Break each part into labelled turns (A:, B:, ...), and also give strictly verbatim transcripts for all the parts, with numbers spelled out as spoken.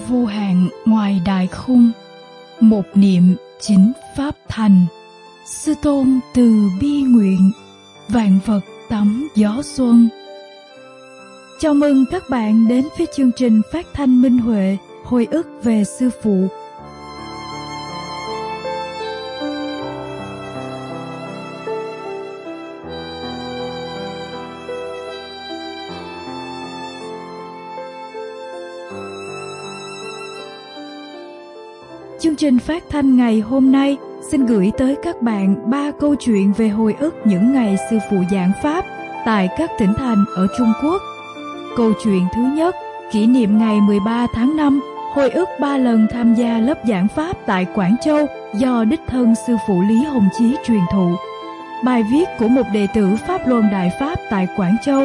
A: vô hạn ngoài đại khung, một niệm chính pháp thành. Sư tôn từ bi nguyện, vạn vật tắm gió xuân. Chào mừng các bạn đến với chương trình phát thanh Minh Huệ, hồi ức về sư phụ. Chương trình phát thanh ngày hôm nay xin gửi tới các bạn ba câu chuyện về hồi ức những ngày sư phụ giảng pháp tại các tỉnh thành ở Trung Quốc. Câu chuyện thứ nhất, kỷ niệm ngày mười ba tháng năm, hồi ức ba lần tham gia lớp giảng pháp tại Quảng Châu do đích thân sư phụ Lý Hồng Chí truyền thụ. Bài viết của một đệ tử Pháp Luân Đại Pháp tại Quảng Châu.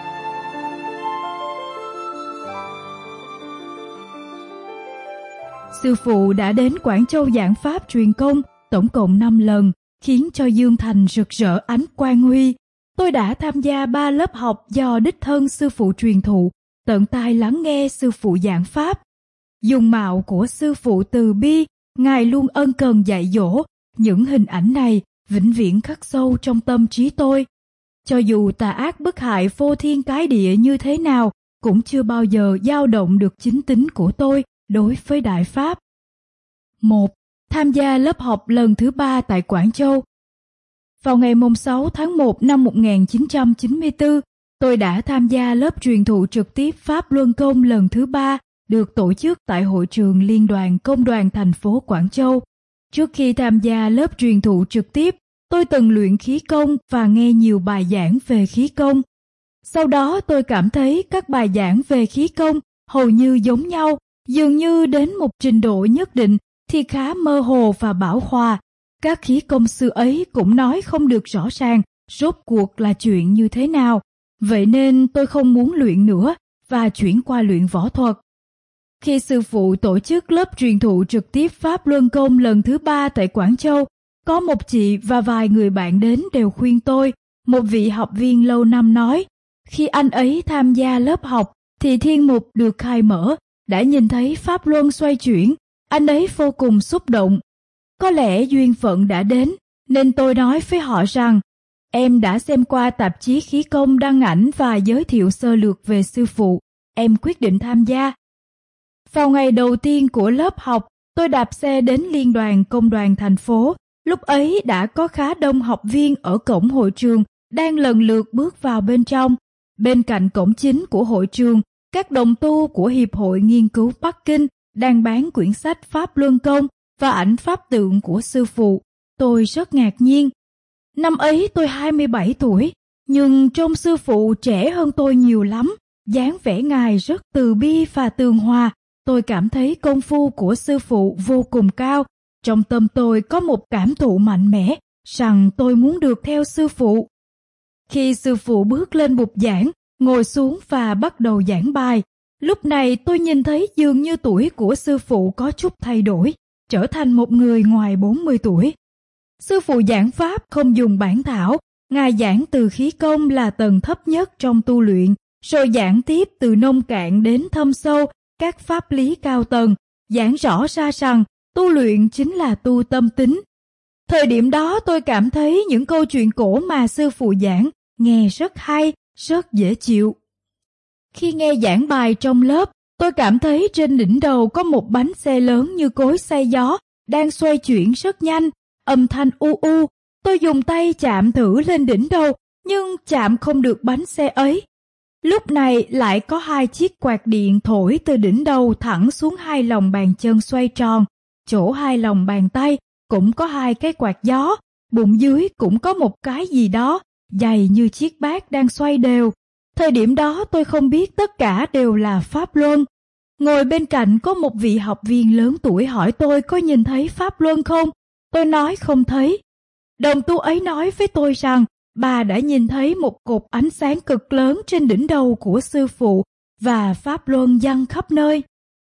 A: Sư phụ đã đến Quảng Châu giảng pháp truyền công tổng cộng năm lần, khiến cho Dương Thành rực rỡ ánh quang huy. Tôi đã tham gia ba lớp học do đích thân sư phụ truyền thụ, tận tai lắng nghe sư phụ giảng pháp. Dung mạo của sư phụ từ bi, Ngài luôn ân cần dạy dỗ, những hình ảnh này vĩnh viễn khắc sâu trong tâm trí tôi. Cho dù tà ác bức hại phô thiên cái địa như thế nào, cũng chưa bao giờ dao động được chính tính của tôi đối với Đại Pháp. một. Tham gia lớp học lần thứ ba tại Quảng Châu. Vào ngày sáu tháng một năm một nghìn chín trăm chín mươi tư, tôi đã tham gia lớp truyền thụ trực tiếp Pháp Luân Công lần thứ ba, được tổ chức tại hội trường Liên đoàn Công đoàn thành phố Quảng Châu. Trước khi tham gia lớp truyền thụ trực tiếp, tôi từng luyện khí công và nghe nhiều bài giảng về khí công. Sau đó tôi cảm thấy các bài giảng về khí công hầu như giống nhau, dường như đến một trình độ nhất định thì khá mơ hồ và bão hòa. Các khí công sư ấy cũng nói không được rõ ràng rốt cuộc là chuyện như thế nào. Vậy nên tôi không muốn luyện nữa và chuyển qua luyện võ thuật. Khi sư phụ tổ chức lớp truyền thụ trực tiếp Pháp Luân Công lần thứ ba tại Quảng Châu, có một chị và vài người bạn đến đều khuyên tôi. Một vị học viên lâu năm nói, khi anh ấy tham gia lớp học thì thiên mục được khai mở, đã nhìn thấy Pháp Luân xoay chuyển, anh ấy vô cùng xúc động. Có lẽ duyên phận đã đến, nên tôi nói với họ rằng, em đã xem qua tạp chí khí công đăng ảnh và giới thiệu sơ lược về sư phụ, em quyết định tham gia. Vào ngày đầu tiên của lớp học, tôi đạp xe đến Liên đoàn Công đoàn thành phố. Lúc ấy đã có khá đông học viên ở cổng hội trường đang lần lượt bước vào bên trong. Bên cạnh cổng chính của hội trường, các đồng tu của Hiệp hội Nghiên cứu Bắc Kinh đang bán quyển sách Pháp Luân Công và ảnh pháp tượng của sư phụ. Tôi rất ngạc nhiên. Năm ấy tôi hai mươi bảy tuổi, nhưng trông sư phụ trẻ hơn tôi nhiều lắm. Dáng vẻ Ngài rất từ bi và tường hòa. Tôi cảm thấy công phu của sư phụ vô cùng cao. Trong tâm tôi có một cảm thụ mạnh mẽ rằng tôi muốn được theo sư phụ. Khi sư phụ bước lên bục giảng, ngồi xuống và bắt đầu giảng bài, lúc này tôi nhìn thấy dường như tuổi của sư phụ có chút thay đổi, trở thành một người ngoài bốn mươi tuổi. Sư phụ giảng pháp không dùng bản thảo, Ngài giảng từ khí công là tầng thấp nhất trong tu luyện, rồi giảng tiếp từ nông cạn đến thâm sâu các pháp lý cao tầng, giảng rõ ra rằng tu luyện chính là tu tâm tính. Thời điểm đó tôi cảm thấy những câu chuyện cổ mà sư phụ giảng nghe rất hay, rất dễ chịu. Khi nghe giảng bài trong lớp, tôi cảm thấy trên đỉnh đầu có một bánh xe lớn như cối xay gió đang xoay chuyển rất nhanh, âm thanh u u. Tôi dùng tay chạm thử lên đỉnh đầu, nhưng chạm không được bánh xe ấy. Lúc này lại có hai chiếc quạt điện thổi từ đỉnh đầu thẳng xuống hai lòng bàn chân xoay tròn. Chỗ hai lòng bàn tay cũng có hai cái quạt gió, bụng dưới cũng có một cái gì đó, dày như chiếc bát đang xoay đều. Thời điểm đó tôi không biết tất cả đều là Pháp Luân. Ngồi bên cạnh có một vị học viên lớn tuổi hỏi tôi có nhìn thấy Pháp Luân không? Tôi nói không thấy. Đồng tu ấy nói với tôi rằng bà đã nhìn thấy một cột ánh sáng cực lớn trên đỉnh đầu của sư phụ và Pháp Luân giăng khắp nơi.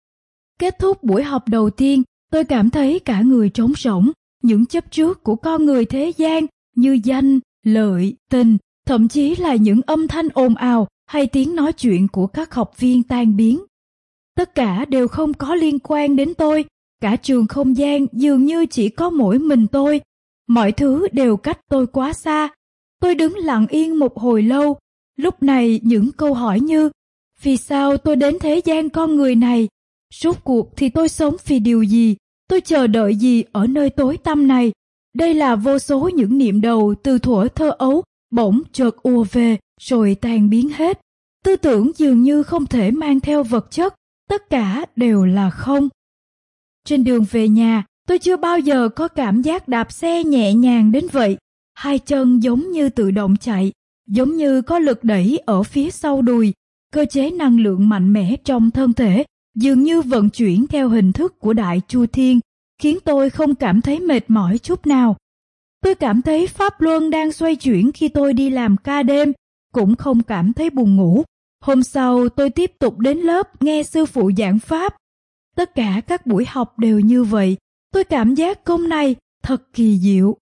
A: Kết thúc buổi học đầu tiên, tôi cảm thấy cả người trống rỗng, những chấp trước của con người thế gian như danh, lợi, tình, thậm chí là những âm thanh ồn ào hay tiếng nói chuyện của các học viên tan biến. Tất cả đều không có liên quan đến tôi. Cả trường không gian dường như chỉ có mỗi mình tôi. Mọi thứ đều cách tôi quá xa. Tôi đứng lặng yên một hồi lâu. Lúc này những câu hỏi như: vì sao tôi đến thế gian con người này? Rốt cuộc thì tôi sống vì điều gì? Tôi chờ đợi gì ở nơi tối tăm này? Đây là vô số những niệm đầu từ thuở thơ ấu bỗng chợt ùa về rồi tan biến hết. Tư tưởng dường như không thể mang theo vật chất, tất cả đều là không. Trên đường về nhà, tôi chưa bao giờ có cảm giác đạp xe nhẹ nhàng đến vậy. Hai chân giống như tự động chạy, giống như có lực đẩy ở phía sau đùi. Cơ chế năng lượng mạnh mẽ trong thân thể dường như vận chuyển theo hình thức của đại chu thiên, khiến tôi không cảm thấy mệt mỏi chút nào. Tôi cảm thấy pháp luân đang xoay chuyển khi tôi đi làm ca đêm, cũng không cảm thấy buồn ngủ. Hôm sau tôi tiếp tục đến lớp nghe sư phụ giảng pháp. Tất cả các buổi học đều như vậy. Tôi cảm giác công này thật kỳ diệu.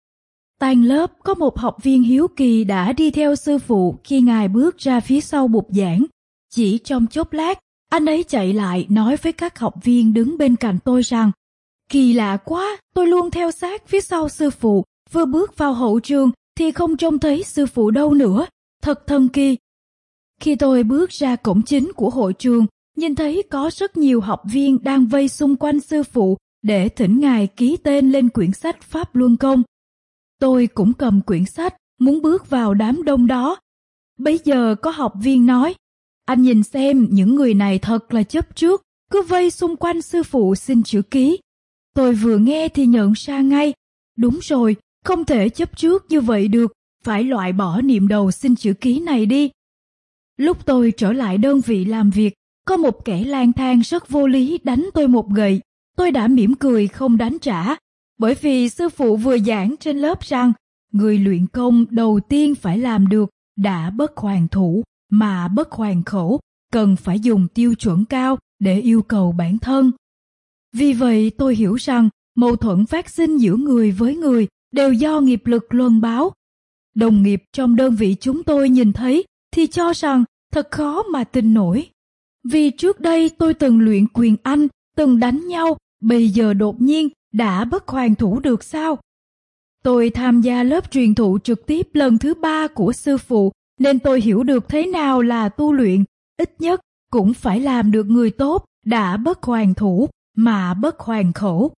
A: Tan lớp, có một học viên hiếu kỳ đã đi theo sư phụ khi ngài bước ra phía sau bục giảng. Chỉ trong chốc lát, anh ấy chạy lại nói với các học viên đứng bên cạnh tôi rằng: kỳ lạ quá, tôi luôn theo sát phía sau sư phụ, vừa bước vào hậu trường thì không trông thấy sư phụ đâu nữa, thật thần kỳ. Khi tôi bước ra cổng chính của hội trường, nhìn thấy có rất nhiều học viên đang vây xung quanh sư phụ để thỉnh ngài ký tên lên quyển sách Pháp Luân Công. Tôi cũng cầm quyển sách, muốn bước vào đám đông đó. Bấy giờ có học viên nói: anh nhìn xem, những người này thật là chấp trước, cứ vây xung quanh sư phụ xin chữ ký. Tôi vừa nghe thì nhận ra ngay, đúng rồi, không thể chấp trước như vậy được, phải loại bỏ niệm đầu xin chữ ký này đi. Lúc tôi trở lại đơn vị làm việc, có một kẻ lang thang rất vô lý đánh tôi một gậy. Tôi đã mỉm cười không đánh trả, bởi vì sư phụ vừa giảng trên lớp rằng người luyện công đầu tiên phải làm được đã bất hoàn thủ mà bất hoàn khẩu, cần phải dùng tiêu chuẩn cao để yêu cầu bản thân. Vì vậy tôi hiểu rằng mâu thuẫn phát sinh giữa người với người đều do nghiệp lực luân báo. Đồng nghiệp trong đơn vị chúng tôi nhìn thấy thì cho rằng thật khó mà tin nổi. Vì trước đây tôi từng luyện quyền Anh, từng đánh nhau, bây giờ đột nhiên đã bất hoàn thủ được sao? Tôi tham gia lớp truyền thụ trực tiếp lần thứ ba của sư phụ, nên tôi hiểu được thế nào là tu luyện, ít nhất cũng phải làm được người tốt đã bất hoàn thủ mà bất hoàn khẩu.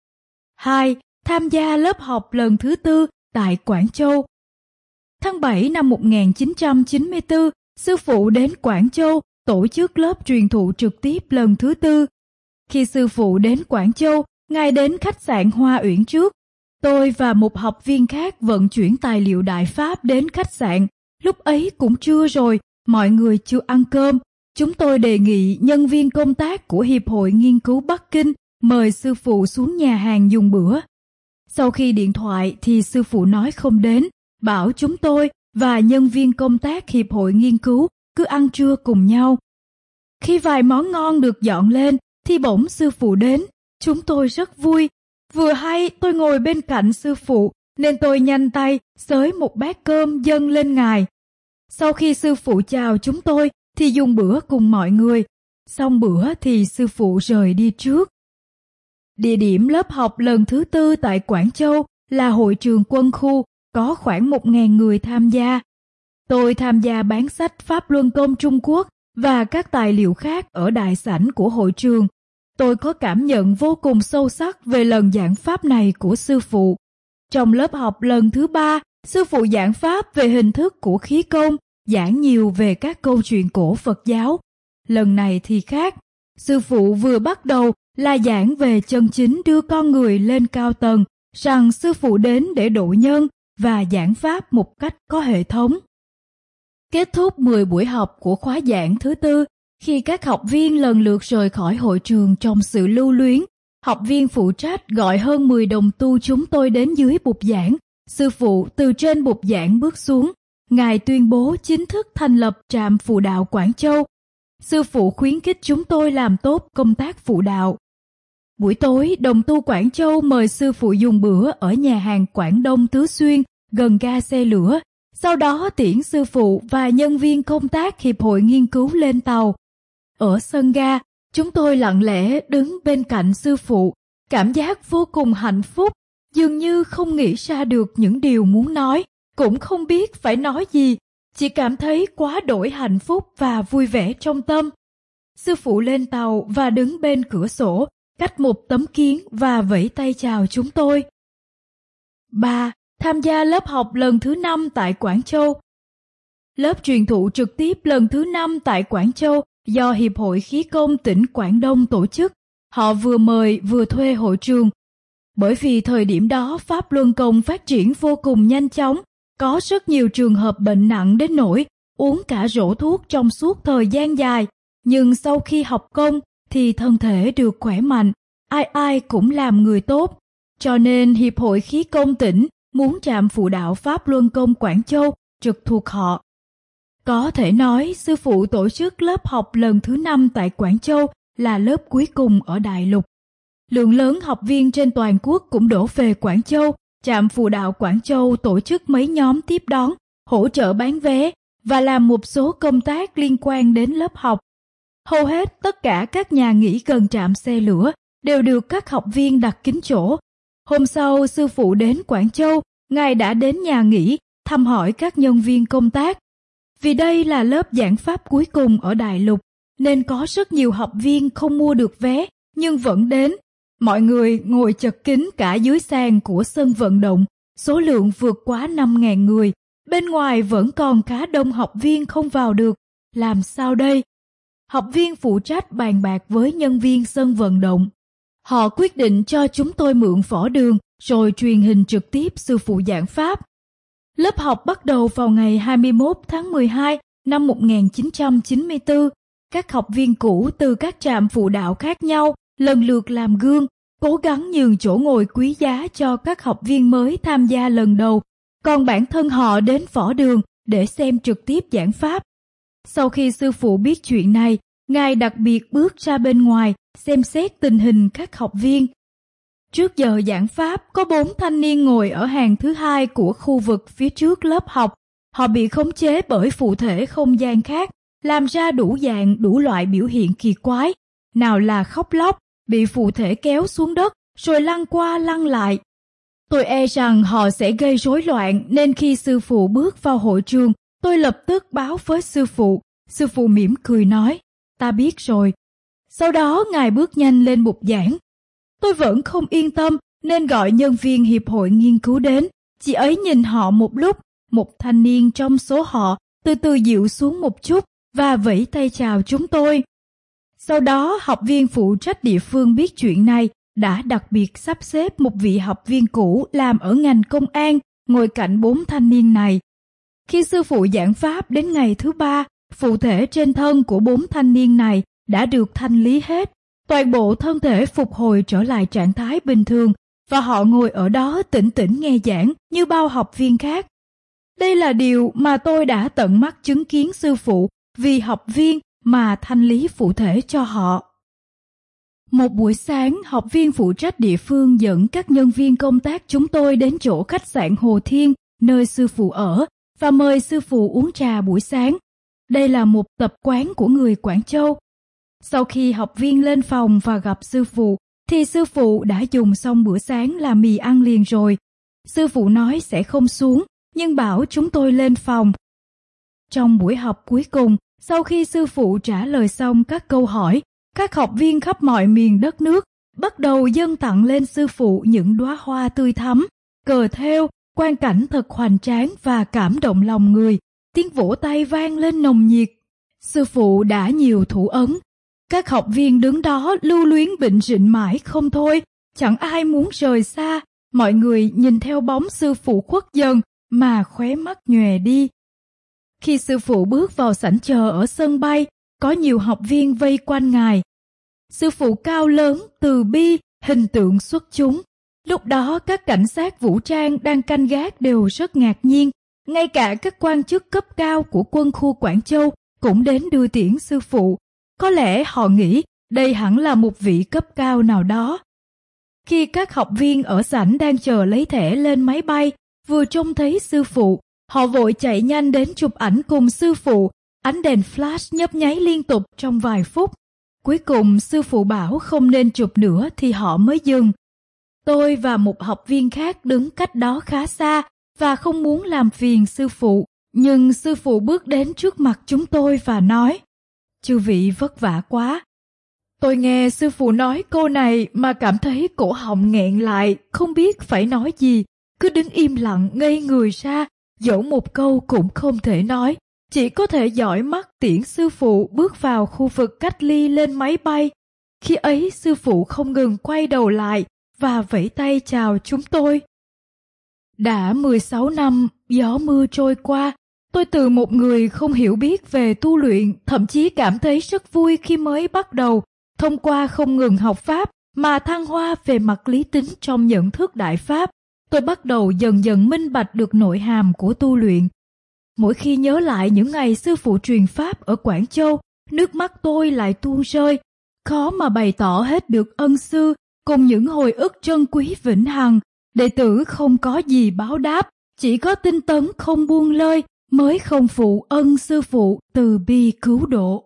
A: hai. Tham gia lớp học lần thứ tư tại Quảng Châu. Tháng bảy năm một nghìn chín trăm chín mươi tư, sư phụ đến Quảng Châu tổ chức lớp truyền thụ trực tiếp lần thứ tư. Khi sư phụ đến Quảng Châu, ngài đến khách sạn Hoa Uyển trước. Tôi và một học viên khác vận chuyển tài liệu Đại Pháp đến khách sạn. Lúc ấy cũng trưa rồi, mọi người chưa ăn cơm. Chúng tôi đề nghị nhân viên công tác của Hiệp hội Nghiên cứu Bắc Kinh mời sư phụ xuống nhà hàng dùng bữa. Sau khi điện thoại thì sư phụ nói không đến, bảo chúng tôi và nhân viên công tác Hiệp hội Nghiên cứu cứ ăn trưa cùng nhau. Khi vài món ngon được dọn lên thì bỗng sư phụ đến. Chúng tôi rất vui. Vừa hay tôi ngồi bên cạnh sư phụ nên tôi nhanh tay xới một bát cơm dâng lên ngài. Sau khi sư phụ chào chúng tôi thì dùng bữa cùng mọi người. Xong bữa thì sư phụ rời đi trước. Địa điểm lớp học lần thứ tư tại Quảng Châu là hội trường quân khu, có khoảng một nghìn người tham gia. Tôi tham gia bán sách Pháp Luân Công Trung Quốc và các tài liệu khác ở đại sảnh của hội trường. Tôi có cảm nhận vô cùng sâu sắc về lần giảng pháp này của sư phụ. Trong lớp học lần thứ ba, sư phụ giảng pháp về hình thức của khí công, giảng nhiều về các câu chuyện cổ Phật giáo. Lần này thì khác, sư phụ vừa bắt đầu là giảng về chân chính đưa con người lên cao tầng, rằng sư phụ đến để độ nhân và giảng pháp một cách có hệ thống. Kết thúc mười buổi học của khóa giảng thứ tư, khi các học viên lần lượt rời khỏi hội trường trong sự lưu luyến, học viên phụ trách gọi hơn mười đồng tu chúng tôi đến dưới bục giảng. Sư phụ từ trên bục giảng bước xuống, ngài tuyên bố chính thức thành lập trạm phụ đạo Quảng Châu. Sư phụ khuyến khích chúng tôi làm tốt công tác phụ đạo. Buổi tối, đồng tu Quảng Châu mời sư phụ dùng bữa ở nhà hàng Quảng Đông Tứ Xuyên, gần ga xe lửa. Sau đó tiễn sư phụ và nhân viên công tác Hiệp hội Nghiên cứu lên tàu. Ở sân ga, Chúng tôi lặng lẽ đứng bên cạnh sư phụ, cảm giác vô cùng hạnh phúc, dường như không nghĩ ra được những điều muốn nói, cũng không biết phải nói gì, chỉ cảm thấy quá đổi hạnh phúc và vui vẻ trong tâm. Sư phụ lên tàu và đứng bên cửa sổ, cách một tấm kiến và vẫy tay chào chúng tôi. ba. Tham gia lớp học lần thứ năm tại Quảng Châu. Lớp truyền thụ trực tiếp lần thứ năm tại Quảng Châu do Hiệp hội Khí công tỉnh Quảng Đông tổ chức. Họ vừa mời vừa thuê hội trường. Bởi vì thời điểm đó Pháp Luân Công phát triển vô cùng nhanh chóng, có rất nhiều trường hợp bệnh nặng đến nỗi uống cả rổ thuốc trong suốt thời gian dài. Nhưng sau khi học công thì thân thể được khỏe mạnh, ai ai cũng làm người tốt. Cho nên Hiệp hội Khí công tỉnh muốn trạm phụ đạo Pháp Luân Công Quảng Châu trực thuộc họ. Có thể nói sư phụ tổ chức lớp học lần thứ năm tại Quảng Châu là lớp cuối cùng ở Đại Lục. Lượng lớn học viên trên toàn quốc cũng đổ về Quảng Châu. Trạm phụ đạo Quảng Châu tổ chức mấy nhóm tiếp đón, hỗ trợ bán vé và làm một số công tác liên quan đến lớp học. Hầu hết tất cả các nhà nghỉ gần trạm xe lửa đều được các học viên đặt kín chỗ. Hôm sau sư phụ đến Quảng Châu, Ngài đã đến nhà nghỉ thăm hỏi các nhân viên công tác. Vì đây là lớp giảng pháp cuối cùng ở Đại Lục, nên có rất nhiều học viên không mua được vé nhưng vẫn đến. Mọi người ngồi chật kín cả dưới sàn của sân vận động, số lượng vượt quá năm nghìn người. Bên ngoài vẫn còn khá đông học viên không vào được. Làm sao đây? Học viên phụ trách bàn bạc với nhân viên sân vận động. Họ quyết định cho chúng tôi mượn võ đường rồi truyền hình trực tiếp sư phụ giảng pháp. Lớp học bắt đầu vào ngày hai mươi mốt tháng mười hai năm một nghìn chín trăm chín mươi tư. Các học viên cũ từ các trạm phụ đạo khác nhau lần lượt làm gương, cố gắng nhường chỗ ngồi quý giá cho các học viên mới tham gia lần đầu, còn bản thân họ đến võ đường để xem trực tiếp giảng pháp. Sau khi sư phụ biết chuyện này, Ngài đặc biệt bước ra bên ngoài xem xét tình hình các học viên. Trước giờ giảng pháp, có bốn thanh niên ngồi ở hàng thứ hai của khu vực phía trước lớp học. Họ bị khống chế bởi phụ thể không gian khác, làm ra đủ dạng đủ loại biểu hiện kỳ quái. Nào là khóc lóc, bị phụ thể kéo xuống đất, rồi lăn qua lăn lại. Tôi e rằng họ sẽ gây rối loạn, nên khi sư phụ bước vào hội trường, tôi lập tức báo với sư phụ. Sư phụ mỉm cười nói, ta biết rồi. Sau đó Ngài bước nhanh lên bục giảng. Tôi vẫn không yên tâm nên gọi nhân viên hiệp hội nghiên cứu đến. Chị ấy nhìn họ một lúc, một thanh niên trong số họ từ từ dịu xuống một chút và vẫy tay chào chúng tôi. Sau đó học viên phụ trách địa phương biết chuyện này đã đặc biệt sắp xếp một vị học viên cũ làm ở ngành công an ngồi cạnh bốn thanh niên này. Khi sư phụ giảng pháp đến ngày thứ ba, phụ thể trên thân của bốn thanh niên này đã được thanh lý hết. Toàn bộ thân thể phục hồi trở lại trạng thái bình thường và họ ngồi ở đó tĩnh tĩnh nghe giảng như bao học viên khác. Đây là điều mà tôi đã tận mắt chứng kiến sư phụ vì học viên mà thanh lý phụ thể cho họ. Một buổi sáng, học viên phụ trách địa phương dẫn các nhân viên công tác chúng tôi đến chỗ khách sạn Hồ Thiên, nơi sư phụ ở, và mời sư phụ uống trà buổi sáng. Đây là một tập quán của người Quảng Châu. Sau khi học viên lên phòng và gặp sư phụ, thì sư phụ đã dùng xong bữa sáng là mì ăn liền rồi. Sư phụ nói sẽ không xuống, nhưng bảo chúng tôi lên phòng. Trong buổi học cuối cùng, sau khi sư phụ trả lời xong các câu hỏi, các học viên khắp mọi miền đất nước bắt đầu dâng tặng lên sư phụ những đóa hoa tươi thắm, cờ thêu, quang cảnh thật hoành tráng và cảm động lòng người. Tiếng vỗ tay vang lên nồng nhiệt. Sư phụ đã nhiều thủ ấn. Các học viên đứng đó lưu luyến bệnh rịnh mãi không thôi, chẳng ai muốn rời xa. Mọi người nhìn theo bóng sư phụ khuất dần mà khóe mắt nhòe đi. Khi sư phụ bước vào sảnh chờ ở sân bay, có nhiều học viên vây quanh Ngài. Sư phụ cao lớn, từ bi, hình tượng xuất chúng. Lúc đó các cảnh sát vũ trang đang canh gác đều rất ngạc nhiên. Ngay cả các quan chức cấp cao của quân khu Quảng Châu cũng đến đưa tiễn sư phụ. Có lẽ họ nghĩ đây hẳn là một vị cấp cao nào đó. Khi các học viên ở sảnh đang chờ lấy thẻ lên máy bay, vừa trông thấy sư phụ, họ vội chạy nhanh đến chụp ảnh cùng sư phụ. Ánh đèn flash nhấp nháy liên tục trong vài phút. Cuối cùng sư phụ bảo không nên chụp nữa thì họ mới dừng. Tôi và một học viên khác đứng cách đó khá xa và không muốn làm phiền sư phụ, nhưng sư phụ bước đến trước mặt chúng tôi và nói: "Chư vị vất vả quá." Tôi nghe sư phụ nói câu này mà cảm thấy cổ họng nghẹn lại, không biết phải nói gì, cứ đứng im lặng ngây người ra, dẫu một câu cũng không thể nói, chỉ có thể dõi mắt tiễn sư phụ bước vào khu vực cách ly lên máy bay. Khi ấy sư phụ không ngừng quay đầu lại và vẫy tay chào chúng tôi. Đã mười sáu năm gió mưa trôi qua, tôi từ một người không hiểu biết về tu luyện, thậm chí cảm thấy rất vui khi mới bắt đầu, thông qua không ngừng học Pháp mà thăng hoa về mặt lý tính trong nhận thức Đại Pháp. Tôi bắt đầu dần dần minh bạch được nội hàm của tu luyện. Mỗi khi nhớ lại những ngày sư phụ truyền Pháp ở Quảng Châu, nước mắt tôi lại tuôn rơi, khó mà bày tỏ hết được ân sư cùng những hồi ức trân quý vĩnh hằng. Đệ tử không có gì báo đáp, chỉ có tinh tấn không buông lơi mới không phụ ân sư phụ từ bi cứu độ.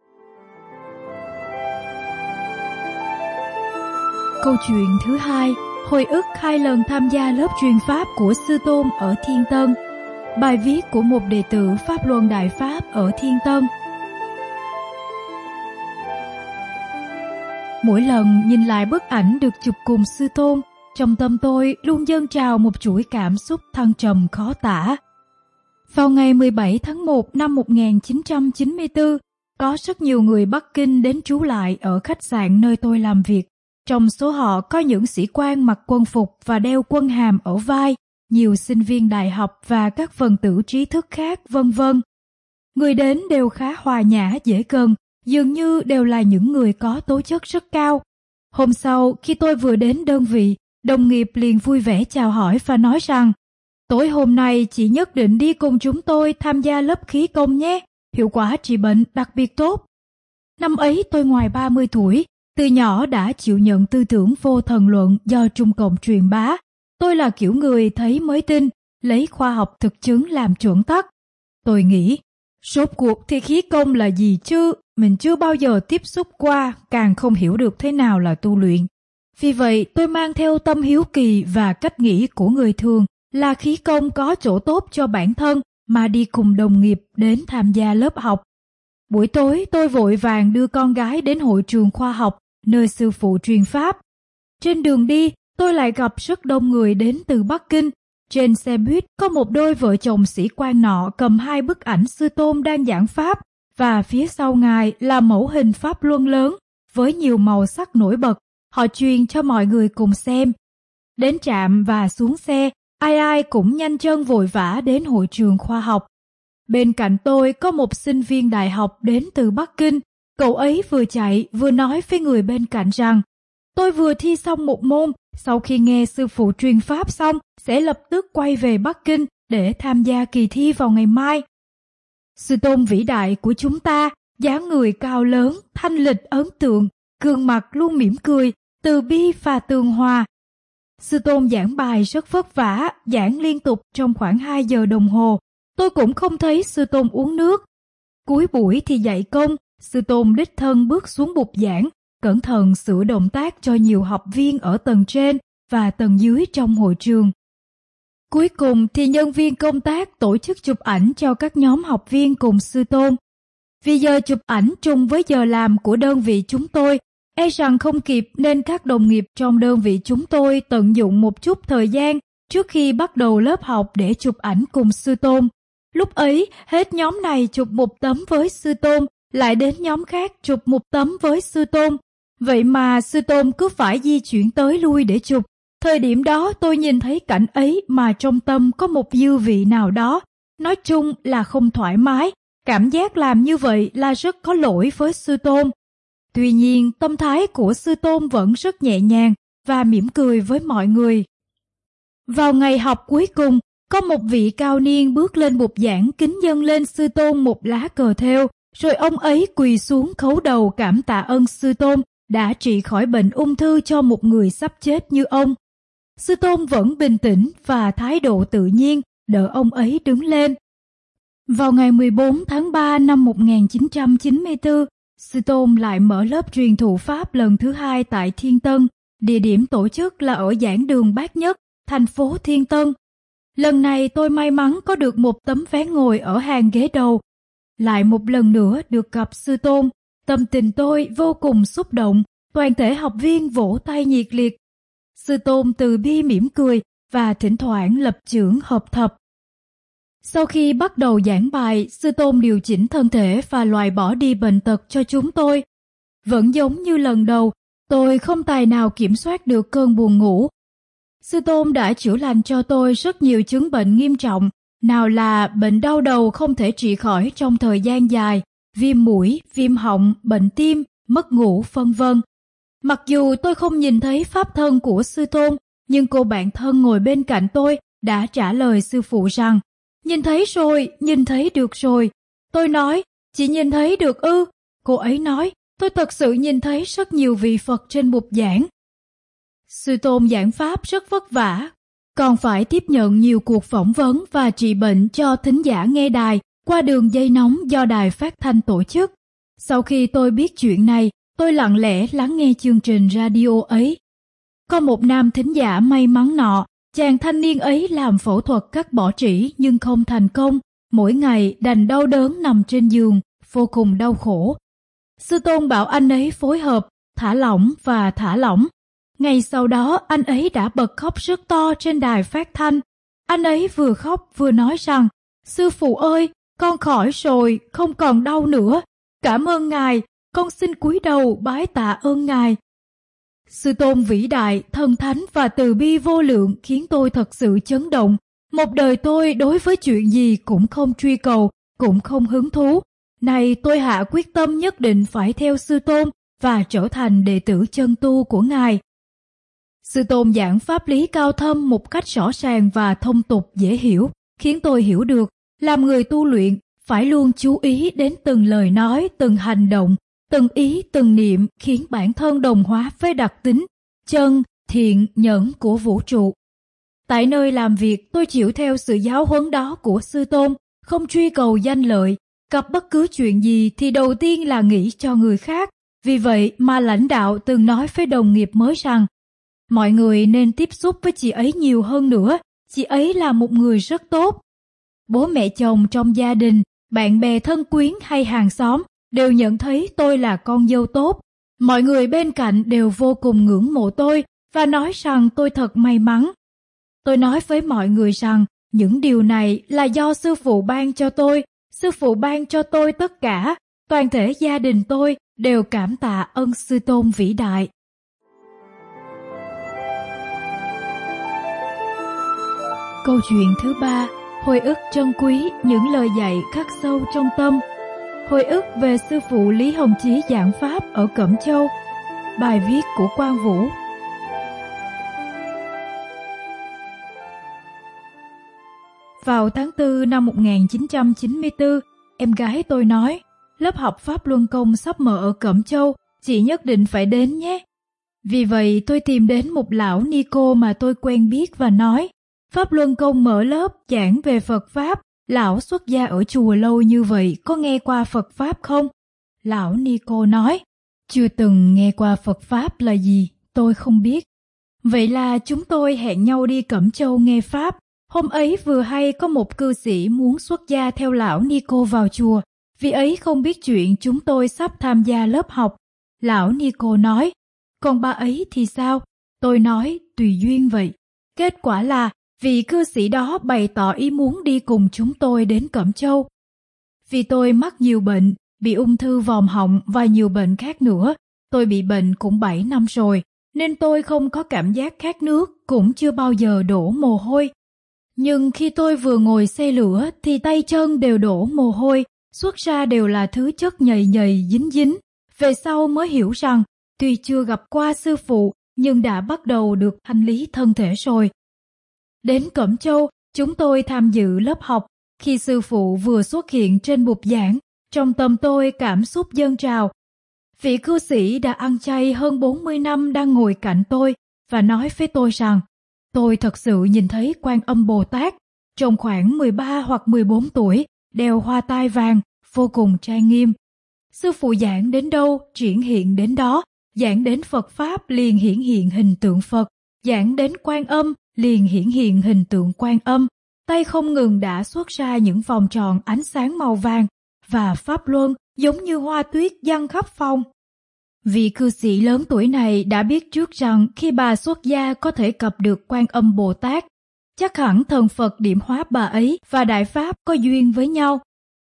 A: Câu chuyện thứ hai, hồi ức hai lần tham gia lớp truyền Pháp của Sư Tôn ở Thiên Tân. Bài viết của một đệ tử Pháp Luân Đại Pháp ở Thiên Tân. Mỗi lần nhìn lại bức ảnh được chụp cùng Sư Tôn, trong tâm tôi luôn dâng trào một chuỗi cảm xúc thăng trầm khó tả. Vào ngày mười bảy tháng một năm một nghìn chín trăm chín mươi tư, có rất nhiều người Bắc Kinh đến trú lại ở khách sạn nơi tôi làm việc. Trong số họ có những sĩ quan mặc quân phục và đeo quân hàm ở vai, nhiều sinh viên đại học và các phần tử trí thức khác, vân vân. Người đến đều khá hòa nhã, dễ gần, dường như đều là những người có tố chất rất cao. Hôm sau, khi tôi vừa đến đơn vị, đồng nghiệp liền vui vẻ chào hỏi và nói rằng: "Tối hôm nay chị nhất định đi cùng chúng tôi tham gia lớp khí công nhé, hiệu quả trị bệnh đặc biệt tốt." Năm ấy tôi ngoài ba mươi tuổi, từ nhỏ đã chịu nhận tư tưởng vô thần luận do Trung Cộng truyền bá. Tôi là kiểu người thấy mới tin, lấy khoa học thực chứng làm chuẩn tắc. Tôi nghĩ, rốt cuộc thì khí công là gì chứ? Mình chưa bao giờ tiếp xúc qua, càng không hiểu được thế nào là tu luyện. Vì vậy, tôi mang theo tâm hiếu kỳ và cách nghĩ của người thường là khí công có chỗ tốt cho bản thân mà đi cùng đồng nghiệp đến tham gia lớp học. Buổi tối tôi vội vàng đưa con gái đến hội trường khoa học, nơi sư phụ truyền Pháp. Trên đường đi, tôi lại gặp rất đông người đến từ Bắc Kinh. Trên xe buýt có một đôi vợ chồng sĩ quan nọ cầm hai bức ảnh Sư Tôn đang giảng Pháp, và phía sau ngài là mẫu hình Pháp Luân lớn với nhiều màu sắc nổi bật. Họ truyền cho mọi người cùng xem. Đến trạm và xuống xe, ai ai cũng nhanh chân vội vã đến hội trường khoa học. Bên cạnh tôi có một sinh viên đại học đến từ Bắc Kinh. Cậu ấy vừa chạy vừa nói với người bên cạnh rằng: "Tôi vừa thi xong một môn, sau khi nghe sư phụ truyền Pháp xong sẽ lập tức quay về Bắc Kinh để tham gia kỳ thi vào ngày mai." Sư Tôn vĩ đại của chúng ta, dáng người cao lớn, thanh lịch ấn tượng, gương mặt luôn mỉm cười, từ bi và tường hòa. Sư Tôn giảng bài rất vất vả, giảng liên tục trong khoảng hai giờ đồng hồ. Tôi cũng không thấy Sư Tôn uống nước. Cuối buổi thì dạy công, Sư Tôn đích thân bước xuống bục giảng, cẩn thận sửa động tác cho nhiều học viên ở tầng trên và tầng dưới trong hội trường. Cuối cùng thì nhân viên công tác tổ chức chụp ảnh cho các nhóm học viên cùng Sư Tôn. Vì giờ chụp ảnh trùng với giờ làm của đơn vị chúng tôi, e rằng không kịp nên các đồng nghiệp trong đơn vị chúng tôi tận dụng một chút thời gian trước khi bắt đầu lớp học để chụp ảnh cùng Sư Tôn. Lúc ấy, hết nhóm này chụp một tấm với Sư Tôn, lại đến nhóm khác chụp một tấm với Sư Tôn. Vậy mà Sư Tôn cứ phải di chuyển tới lui để chụp. Thời điểm đó tôi nhìn thấy cảnh ấy mà trong tâm có một dư vị nào đó. Nói chung là không thoải mái, cảm giác làm như vậy là rất có lỗi với Sư Tôn. Tuy nhiên, tâm thái của Sư Tôn vẫn rất nhẹ nhàng và mỉm cười với mọi người. Vào ngày học cuối cùng, có một vị cao niên bước lên bục giảng kính dâng lên Sư Tôn một lá cờ thêu, rồi ông ấy quỳ xuống khấu đầu cảm tạ ơn Sư Tôn đã trị khỏi bệnh ung thư cho một người sắp chết như ông. Sư Tôn vẫn bình tĩnh và thái độ tự nhiên, đỡ ông ấy đứng lên. Vào ngày mười bốn tháng ba năm một nghìn chín trăm chín mươi tư, Sư Tôn lại mở lớp truyền thụ Pháp lần thứ hai tại Thiên Tân. Địa điểm tổ chức là ở giảng đường Bát Nhất, thành phố Thiên Tân. Lần này tôi may mắn có được một tấm vé ngồi ở hàng ghế đầu. Lại một lần nữa được gặp Sư Tôn, tâm tình tôi vô cùng xúc động, toàn thể học viên vỗ tay nhiệt liệt. Sư Tôn từ bi mỉm cười và thỉnh thoảng lập chưởng hợp thập. Sau khi bắt đầu giảng bài, Sư Tôn điều chỉnh thân thể và loại bỏ đi bệnh tật cho chúng tôi. Vẫn giống như lần đầu, tôi không tài nào kiểm soát được cơn buồn ngủ. Sư Tôn đã chữa lành cho tôi rất nhiều chứng bệnh nghiêm trọng, nào là bệnh đau đầu không thể trị khỏi trong thời gian dài, viêm mũi, viêm họng, bệnh tim, mất ngủ, vân vân. Mặc dù tôi không nhìn thấy pháp thân của Sư Tôn, nhưng cô bạn thân ngồi bên cạnh tôi đã trả lời sư phụ rằng, nhìn thấy rồi, nhìn thấy được rồi. Tôi nói, chị nhìn thấy được ư? Cô ấy nói, tôi thật sự nhìn thấy rất nhiều vị Phật trên bục giảng. Sư Tôn giảng pháp rất vất vả, còn phải tiếp nhận nhiều cuộc phỏng vấn và trị bệnh cho thính giả nghe đài qua đường dây nóng do đài phát thanh tổ chức. Sau khi tôi biết chuyện này, tôi lặng lẽ lắng nghe chương trình radio ấy. Có một nam thính giả may mắn nọ, chàng thanh niên ấy làm phẫu thuật cắt bỏ trĩ nhưng không thành công, mỗi ngày đành đau đớn nằm trên giường, vô cùng đau khổ. Sư Tôn bảo anh ấy phối hợp, thả lỏng và thả lỏng. Ngày sau đó anh ấy đã bật khóc rất to trên đài phát thanh. Anh ấy vừa khóc vừa nói rằng, sư phụ ơi, con khỏi rồi, không còn đau nữa. Cảm ơn Ngài, con xin cúi đầu bái tạ ơn Ngài. Sư Tôn vĩ đại, thần thánh và từ bi vô lượng khiến tôi thật sự chấn động. Một đời tôi đối với chuyện gì cũng không truy cầu, cũng không hứng thú. Này tôi hạ quyết tâm nhất định phải theo Sư Tôn và trở thành đệ tử chân tu của Ngài. Sư Tôn giảng pháp lý cao thâm một cách rõ ràng và thông tục dễ hiểu, khiến tôi hiểu được, làm người tu luyện phải luôn chú ý đến từng lời nói, từng hành động, từng ý, từng niệm, khiến bản thân đồng hóa với đặc tính chân, thiện, nhẫn của vũ trụ. Tại nơi làm việc, tôi chịu theo sự giáo huấn đó của Sư Tôn, không truy cầu danh lợi, gặp bất cứ chuyện gì thì đầu tiên là nghĩ cho người khác. Vì vậy mà lãnh đạo từng nói với đồng nghiệp mới rằng, mọi người nên tiếp xúc với chị ấy nhiều hơn nữa, chị ấy là một người rất tốt. Bố mẹ chồng trong gia đình, bạn bè thân quyến hay hàng xóm đều nhận thấy tôi là con dâu tốt. Mọi người bên cạnh đều vô cùng ngưỡng mộ tôi và nói rằng tôi thật may mắn. Tôi nói với mọi người rằng những điều này là do sư phụ ban cho tôi, sư phụ ban cho tôi tất cả, toàn thể gia đình tôi đều cảm tạ ơn Sư Tôn vĩ đại. Câu chuyện thứ ba, hồi ức trân quý những lời dạy khắc sâu trong tâm. Hồi ức về sư phụ Lý Hồng Chí giảng pháp ở Cẩm Châu. Bài viết của Quang Vũ. Vào tháng tư năm một nghìn chín trăm chín mươi tư, em gái tôi nói, lớp học Pháp Luân Công sắp mở ở Cẩm Châu, chị nhất định phải đến nhé. Vì vậy tôi tìm đến một lão ni cô mà tôi quen biết và nói, Pháp Luân Công mở lớp giảng về Phật Pháp, lão xuất gia ở chùa lâu như vậy có nghe qua Phật Pháp không? Lão ni cô nói, chưa từng nghe qua Phật Pháp là gì, tôi không biết. Vậy là chúng tôi hẹn nhau đi Cẩm Châu nghe Pháp. Hôm ấy vừa hay có một cư sĩ muốn xuất gia theo lão ni cô vào chùa, vì ấy không biết chuyện chúng tôi sắp tham gia lớp học. Lão ni cô nói, còn bà ấy thì sao? Tôi nói, tùy duyên vậy. Kết quả là vị cư sĩ đó bày tỏ ý muốn đi cùng chúng tôi đến Cẩm Châu. Vì tôi mắc nhiều bệnh, bị ung thư vòm họng và nhiều bệnh khác nữa, tôi bị bệnh cũng bảy năm rồi, nên tôi không có cảm giác khát nước, cũng chưa bao giờ đổ mồ hôi. Nhưng khi tôi vừa ngồi xe lửa thì tay chân đều đổ mồ hôi, xuất ra đều là thứ chất nhầy nhầy dính dính. Về sau mới hiểu rằng, tuy chưa gặp qua sư phụ, nhưng đã bắt đầu được thanh lý thân thể rồi. Đến Cẩm Châu, chúng tôi tham dự lớp học. Khi sư phụ vừa xuất hiện trên bục giảng, trong tâm tôi cảm xúc dâng trào. Vị cư sĩ đã ăn chay hơn bốn mươi năm đang ngồi cạnh tôi và nói với tôi rằng, tôi thật sự nhìn thấy Quan Âm Bồ Tát, trông khoảng mười ba hoặc mười bốn tuổi, đeo hoa tai vàng, vô cùng trang nghiêm. Sư phụ giảng đến đâu, triển hiện đến đó, giảng đến Phật Pháp liền hiển hiện hình tượng Phật, giảng đến Quan Âm liền hiển hiện hình tượng Quan Âm, tay không ngừng đã xuất ra những vòng tròn ánh sáng màu vàng, và Pháp Luân giống như hoa tuyết giăng khắp phòng. Vị cư sĩ lớn tuổi này đã biết trước rằng khi bà xuất gia có thể cập được Quan Âm Bồ Tát, chắc hẳn thần Phật điểm hóa bà ấy và Đại Pháp có duyên với nhau.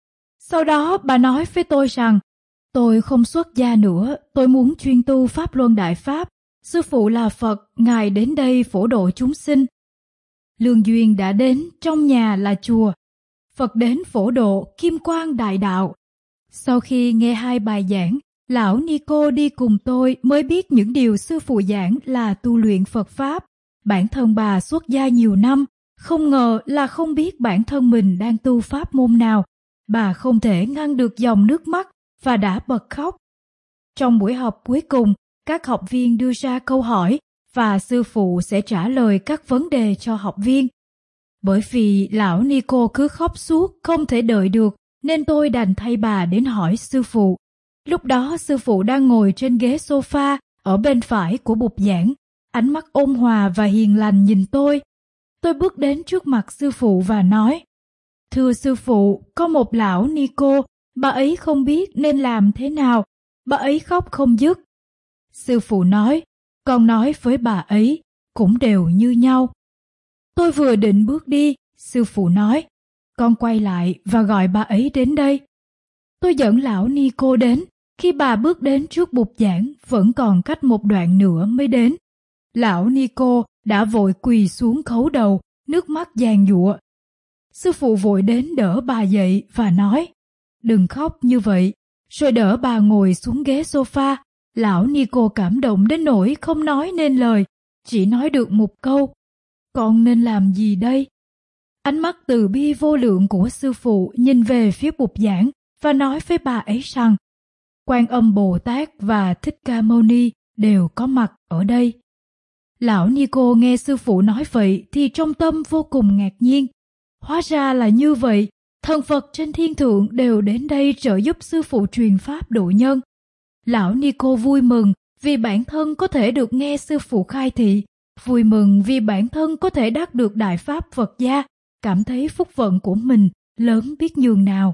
A: Sau đó bà nói với tôi rằng, tôi không xuất gia nữa, tôi muốn chuyên tu Pháp Luân Đại Pháp. Sư phụ là Phật, Ngài đến đây phổ độ chúng sinh. Lương duyên đã đến, trong nhà là chùa. Phật đến phổ độ, kim quang đại đạo. Sau khi nghe hai bài giảng, lão Nico đi cùng tôi mới biết những điều sư phụ giảng là tu luyện Phật Pháp. Bản thân bà xuất gia nhiều năm, không ngờ là không biết bản thân mình đang tu pháp môn nào. Bà không thể ngăn được dòng nước mắt và đã bật khóc. Trong buổi học cuối cùng, các học viên đưa ra câu hỏi và sư phụ sẽ trả lời các vấn đề cho học viên. Bởi vì lão Nico cứ khóc suốt không thể đợi được nên tôi đành thay bà đến hỏi sư phụ. Lúc đó sư phụ đang ngồi trên ghế sofa ở bên phải của bục giảng, ánh mắt ôn hòa và hiền lành nhìn tôi. Tôi bước đến trước mặt sư phụ và nói, thưa sư phụ, có một lão Nico, bà ấy không biết nên làm thế nào, bà ấy khóc không dứt. Sư phụ nói, con nói với bà ấy, cũng đều như nhau. Tôi vừa định bước đi, sư phụ nói, con quay lại và gọi bà ấy đến đây. Tôi dẫn lão Nico đến, khi bà bước đến trước bục giảng vẫn còn cách một đoạn nữa mới đến. Lão Nico đã vội quỳ xuống khấu đầu, nước mắt giàn giụa. Sư phụ vội đến đỡ bà dậy và nói, đừng khóc như vậy, rồi đỡ bà ngồi xuống ghế sofa. Lão Nico cảm động đến nỗi không nói nên lời, chỉ nói được một câu, con nên làm gì đây? Ánh mắt từ bi vô lượng của sư phụ nhìn về phía bục giảng và nói với bà ấy rằng, Quan Âm Bồ Tát và Thích Ca Mâu Ni đều có mặt ở đây. Lão Nico nghe sư phụ nói vậy thì trong tâm vô cùng ngạc nhiên. Hóa ra là như vậy, thần Phật trên thiên thượng đều đến đây trợ giúp sư phụ truyền pháp độ nhân. Lão Nico vui mừng vì bản thân có thể được nghe sư phụ khai thị, vui mừng vì bản thân có thể đắc được đại pháp Phật gia, cảm thấy phúc vận của mình lớn biết nhường nào.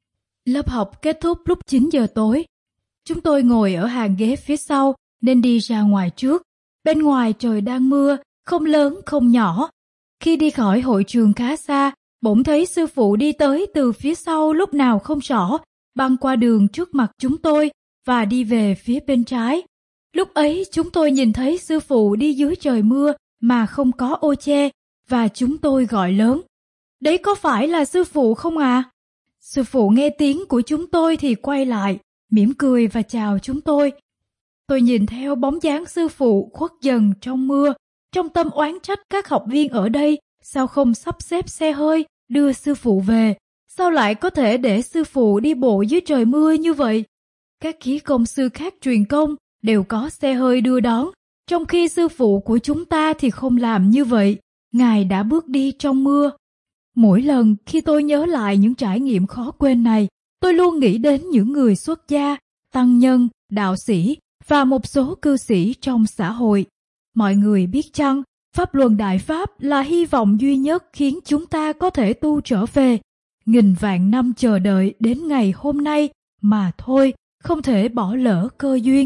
A: Lớp học kết thúc lúc chín giờ tối. Chúng tôi ngồi ở hàng ghế phía sau nên đi ra ngoài trước. Bên ngoài trời đang mưa, không lớn không nhỏ. Khi đi khỏi hội trường khá xa, bỗng thấy sư phụ đi tới từ phía sau lúc nào không rõ, băng qua đường trước mặt chúng tôi và đi về phía bên trái. Lúc ấy chúng tôi nhìn thấy sư phụ đi dưới trời mưa mà không có ô che và chúng tôi gọi lớn, đấy có phải là sư phụ không à? Sư phụ nghe tiếng của chúng tôi thì quay lại, mỉm cười và chào chúng tôi. Tôi nhìn theo bóng dáng sư phụ khuất dần trong mưa, trong tâm oán trách các học viên ở đây sao không sắp xếp xe hơi đưa sư phụ về, sao lại có thể để sư phụ đi bộ dưới trời mưa như vậy? Các khí công sư khác truyền công đều có xe hơi đưa đón, trong khi sư phụ của chúng ta thì không làm như vậy, Ngài đã bước đi trong mưa. Mỗi lần khi tôi nhớ lại những trải nghiệm khó quên này, tôi luôn nghĩ đến những người xuất gia, tăng nhân, đạo sĩ và một số cư sĩ trong xã hội. Mọi người biết chăng, Pháp Luân Đại Pháp là hy vọng duy nhất khiến chúng ta có thể tu trở về. Nghìn vạn năm chờ đợi đến ngày hôm nay mà thôi, không thể bỏ lỡ cơ duyên.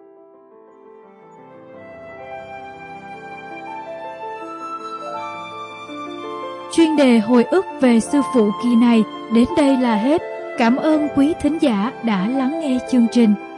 A: Chuyên đề hồi ức về sư phụ kỳ này đến đây là hết. Cảm ơn quý thính giả đã lắng nghe chương trình.